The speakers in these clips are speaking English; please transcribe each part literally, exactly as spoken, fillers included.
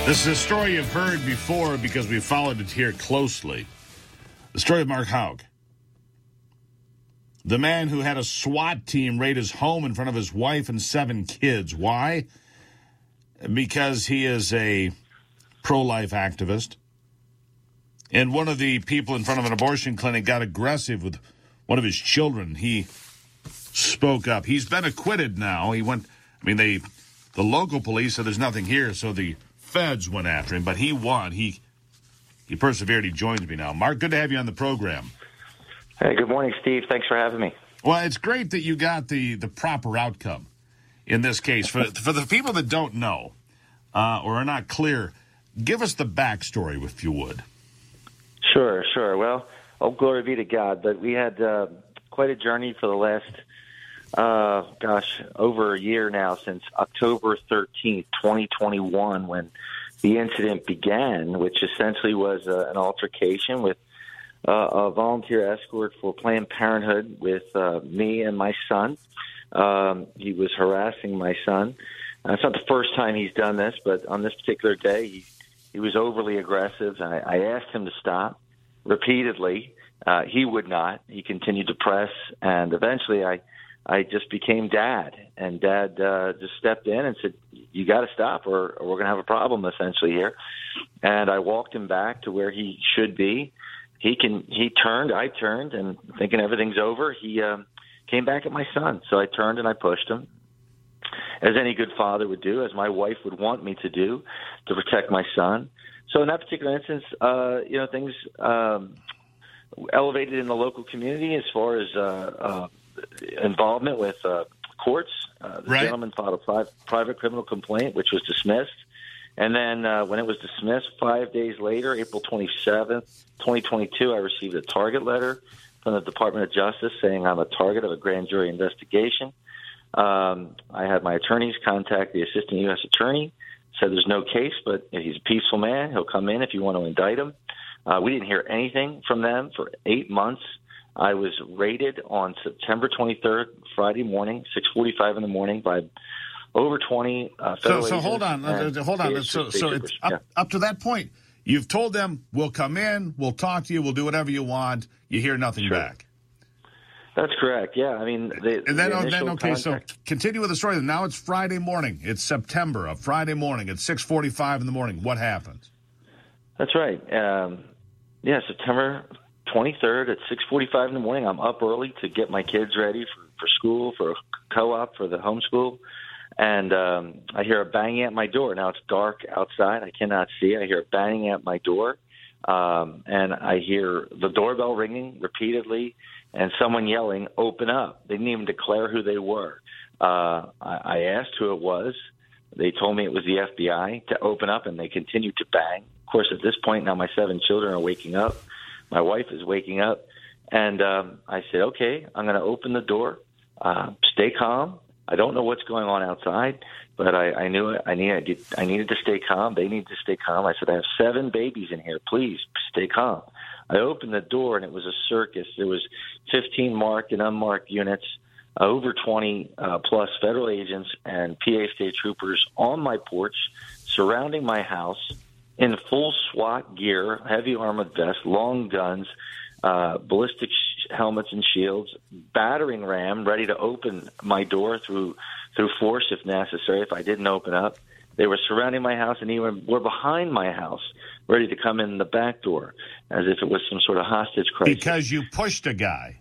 This is a story you've heard before because we followed it here closely. The story of Mark Haug. The man who had a SWAT team raid his home in front of his wife and seven kids. Why? Because he is a pro-life activist. And one of the people in front of an abortion clinic got aggressive with one of his children. He spoke up. He's been acquitted now. He went, I mean, they, the local police said there's nothing here, so the feds went after him, but he won. He he persevered. He joins me now. Mark, good to have you on the program. Hey, good morning, Steve. Thanks for having me. Well, it's great that you got the, the proper outcome in this case. For, for the people that don't know uh, or are not clear, give us the backstory, if you would. Sure, sure. Well, oh, glory be to God. But we had uh, quite a journey for the last, uh, gosh, over a year now, since October thirteenth, twenty twenty-one, when the incident began, which essentially was uh, an altercation with uh, a volunteer escort for Planned Parenthood with uh, me and my son. Um, he was harassing my son. Uh, it's not the first time he's done this, but on this particular day, he, he was overly aggressive. I, I asked him to stop repeatedly. Uh, he would not. He continued to press, and eventually I I just became dad, and dad uh, just stepped in and said, you got to stop or, or we're going to have a problem essentially here. And I walked him back to where he should be. He can. He turned, I turned, and thinking everything's over, he um, came back at my son. So I turned and I pushed him, as any good father would do, as my wife would want me to do, to protect my son. So in that particular instance, uh, you know, things um, elevated in the local community as far as uh, uh, involvement with uh, courts. Uh, the right. gentleman filed a pri- private criminal complaint, which was dismissed. And then uh, when it was dismissed, five days later, April twenty-seventh, twenty twenty-two, I received a target letter from the Department of Justice saying I'm a target of a grand jury investigation. Um, I had my attorneys contact the assistant U S attorney, said there's no case, but he's a peaceful man. He'll come in if you want to indict him. Uh, we didn't hear anything from them for eight months. I was raided on September twenty-third, Friday morning, six forty-five in the morning, by over twenty uh, federal So, so hold on, uh, hold on. So, so it's up, yeah. up to that point, you've told them, we'll come in, we'll talk to you, we'll do whatever you want. You hear nothing sure. back. That's correct. Yeah, I mean, the, and then, the oh, then okay. contact... So continue with the story. Now it's Friday morning. It's September, a Friday morning. It's six forty-five in the morning. What happens? That's right. Um, yeah, September twenty-third at six forty-five in the morning. I'm up early to get my kids ready for, for school, for a co-op, for the homeschool. And um, I hear a banging at my door. Now it's dark outside. I cannot see. I hear a banging at my door. Um, and I hear the doorbell ringing repeatedly and someone yelling, open up. They didn't even declare who they were. Uh, I, I asked who it was. They told me it was the F B I to open up, and they continued to bang. Of course, at this point now my seven children are waking up. My wife is waking up. And um, I said, okay, I'm going to open the door. Uh, stay calm. I don't know what's going on outside, but I, I knew it. I needed, I needed to stay calm. They needed to stay calm. I said, I have seven babies in here. Please stay calm. I opened the door, and it was a circus. There was fifteen marked and unmarked units, uh, over twenty uh, plus federal agents and P A state troopers on my porch, surrounding my house in full SWAT gear, heavy armored vests, long guns, uh, ballistic sh- helmets and shields, battering ram, ready to open my door through through force if necessary, if I didn't open up. They were surrounding my house and even were behind my house, ready to come in the back door, as if it was some sort of hostage crisis. Because you pushed a guy.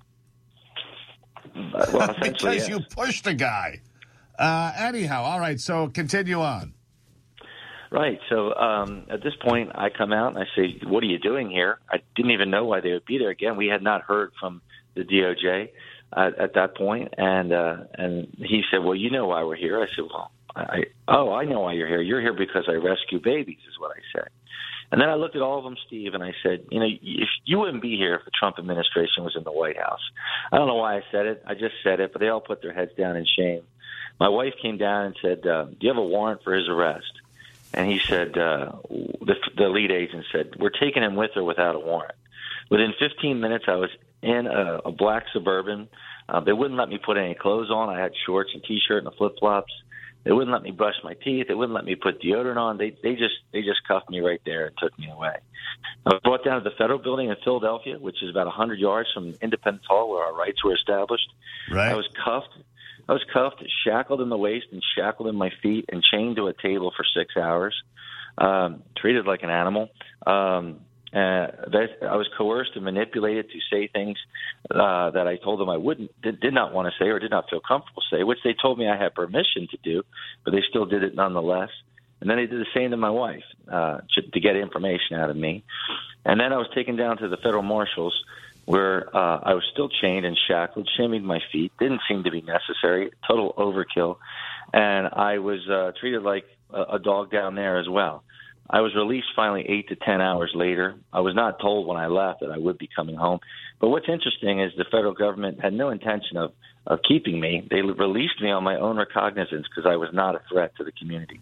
Uh, well, because yes. you pushed a guy. Uh, anyhow, all right, so continue on. Right. So um, at this point, I come out and I say, what are you doing here? I didn't even know why they would be there. Again, we had not heard from the D O J uh, at that point. And, uh, and he said, well, you know why we're here. I said, well, I, oh, I know why you're here. You're here because I rescue babies, is what I said. And then I looked at all of them, Steve, and I said, you know, if you wouldn't be here if the Trump administration was in the White House. I don't know why I said it. I just said it, but they all put their heads down in shame. My wife came down and said, uh, do you have a warrant for his arrest? And he said, uh, the, the lead agent said, we're taking him with or without a warrant. Within fifteen minutes, I was in a, a black Suburban. Uh, they wouldn't let me put any clothes on. I had shorts and T-shirt and flip-flops. They wouldn't let me brush my teeth. They wouldn't let me put deodorant on. They they just they just cuffed me right there and took me away. I was brought down to the federal building in Philadelphia, which is about one hundred yards from Independence Hall, where our rights were established. Right. I was cuffed. I was cuffed, shackled in the waist and shackled in my feet and chained to a table for six hours, um, treated like an animal. Um, uh, that, I was coerced and manipulated to say things uh, that I told them I wouldn't, did, did not want to say or did not feel comfortable say, which they told me I had permission to do, but they still did it nonetheless. And then they did the same to my wife uh, to, to get information out of me. And then I was taken down to the federal marshals, where uh, I was still chained and shackled, shaming my feet. Didn't seem to be necessary. Total overkill. And I was uh, treated like a, a dog down there as well. I was released finally eight to ten hours later. I was not told when I left that I would be coming home. But what's interesting is the federal government had no intention of, of keeping me. They released me on my own recognizance because I was not a threat to the community.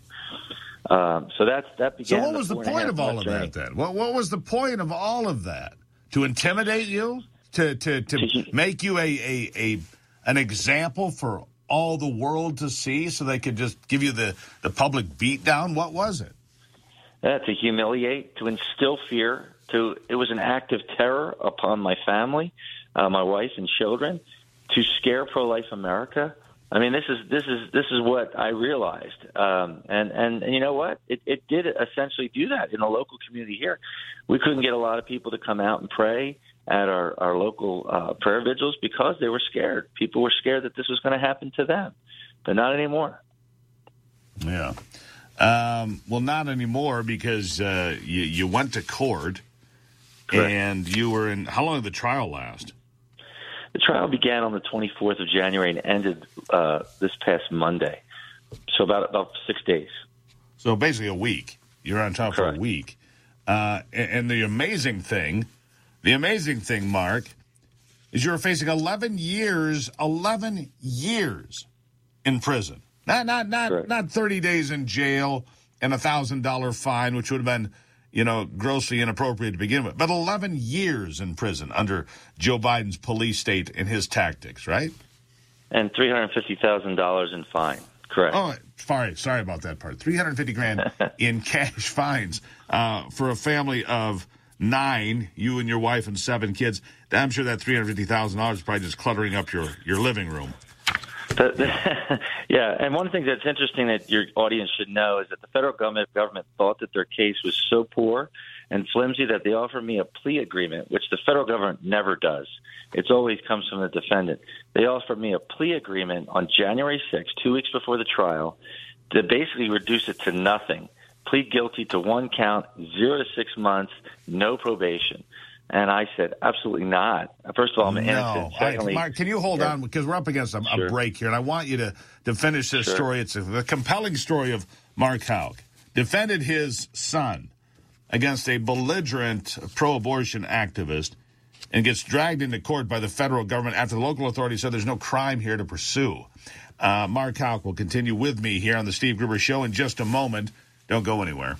Um, so that's, that began. So what was the point of all of that then? What, what was the point of all of that? To intimidate you? To to, to make you a, a, a an example for all the world to see so they could just give you the, the public beatdown? What was it? Uh, to humiliate, to instill fear. To It was an act of terror upon my family, uh, my wife and children, to scare pro-life America. I mean, this is this is this is what I realized, um, and, and and you know what? It, it did essentially do that in the local community here. We couldn't get a lot of people to come out and pray at our our local uh, prayer vigils because they were scared. People were scared that this was going to happen to them, but not anymore. Yeah, um, well, not anymore because uh, you you went to court. Correct. And you were in. How long did the trial last? The trial began on the twenty-fourth of January and ended uh, this past Monday. So about about six days. So basically a week. You're on top Correct. for a week. Uh, and, and the amazing thing, the amazing thing, Mark, is you're facing eleven years, eleven years in prison. Not not not Correct. not thirty days in jail and a one thousand dollars fine, which would have been, you know, grossly inappropriate to begin with. But eleven years in prison under Joe Biden's police state and his tactics, right? And three hundred fifty thousand dollars in fine. Correct. Oh, sorry, sorry about that part. three hundred fifty grand in cash fines uh, for a family of nine, you and your wife and seven kids. I'm sure that three hundred fifty thousand dollars is probably just cluttering up your, your living room. But, yeah, and one thing that's interesting that your audience should know is that the federal government government thought that their case was so poor and flimsy that they offered me a plea agreement, which the federal government never does. It always comes from the defendant. They offered me a plea agreement on January sixth, two weeks before the trial, to basically reduce it to nothing. Plead guilty to one count, zero to six months, no probation. And I said, absolutely not. First of all, I'm innocent. No. Secondly, I, Mark, can you hold yeah. on? Because we're up against a, sure. a break here, and I want you to, to finish this sure. story. It's a, the compelling story of Mark Houck. Defended his son against a belligerent pro-abortion activist and gets dragged into court by the federal government after the local authorities said there's no crime here to pursue. Uh, Mark Houck will continue with me here on the Steve Gruber Show in just a moment. Don't go anywhere.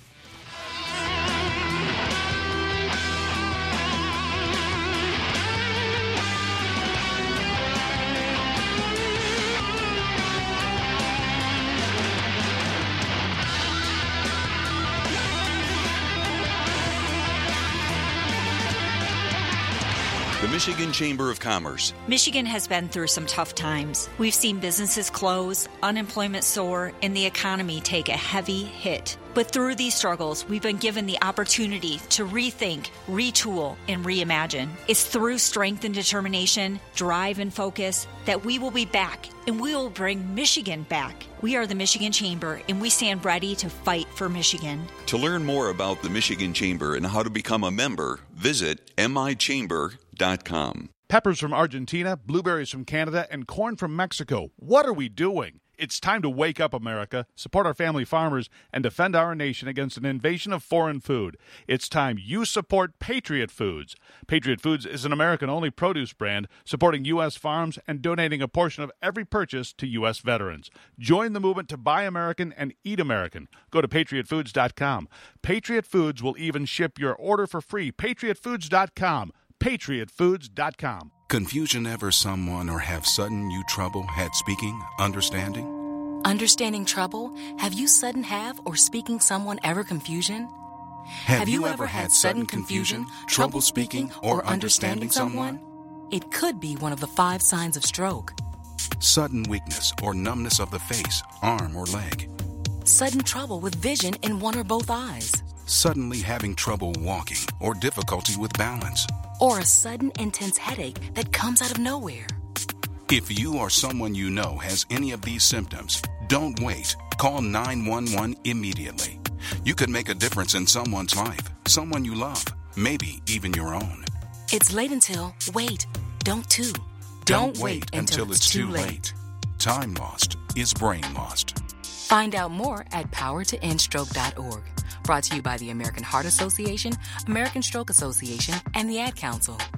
The Michigan Chamber of Commerce. Michigan has been through some tough times. We've seen businesses close, unemployment soar, and the economy take a heavy hit. But through these struggles, we've been given the opportunity to rethink, retool, and reimagine. It's through strength and determination, drive and focus, that we will be back, and we will bring Michigan back. We are the Michigan Chamber, and we stand ready to fight for Michigan. To learn more about the Michigan Chamber and how to become a member, visit m i chamber dot com. Peppers from Argentina, blueberries from Canada, and corn from Mexico. What are we doing? It's time to wake up, America, support our family farmers, and defend our nation against an invasion of foreign food. It's time you support Patriot Foods. Patriot Foods is an American-only produce brand supporting U S farms and donating a portion of every purchase to U S veterans. Join the movement to buy American and eat American. Go to patriot foods dot com. Patriot Foods will even ship your order for free. patriot foods dot com. patriot foods dot com. Confusion ever someone or have sudden you trouble had speaking, understanding? Understanding trouble? Have you sudden have or speaking someone ever confusion? Have, have you, you ever had sudden confusion, trouble speaking, or understanding someone? It could be one of the five signs of stroke. Sudden weakness or numbness of the face, arm, or leg. Sudden trouble with vision in one or both eyes. Suddenly having trouble walking or difficulty with balance. Or a sudden intense headache that comes out of nowhere. If you or someone you know has any of these symptoms, don't wait. Call nine one one immediately. You could make a difference in someone's life, someone you love, maybe even your own. It's late until, wait, don't too. Don't, don't wait until, until it's too late. late. Time lost is brain lost. Find out more at power to end stroke dot org. Brought to you by the American Heart Association, American Stroke Association, and the Ad Council.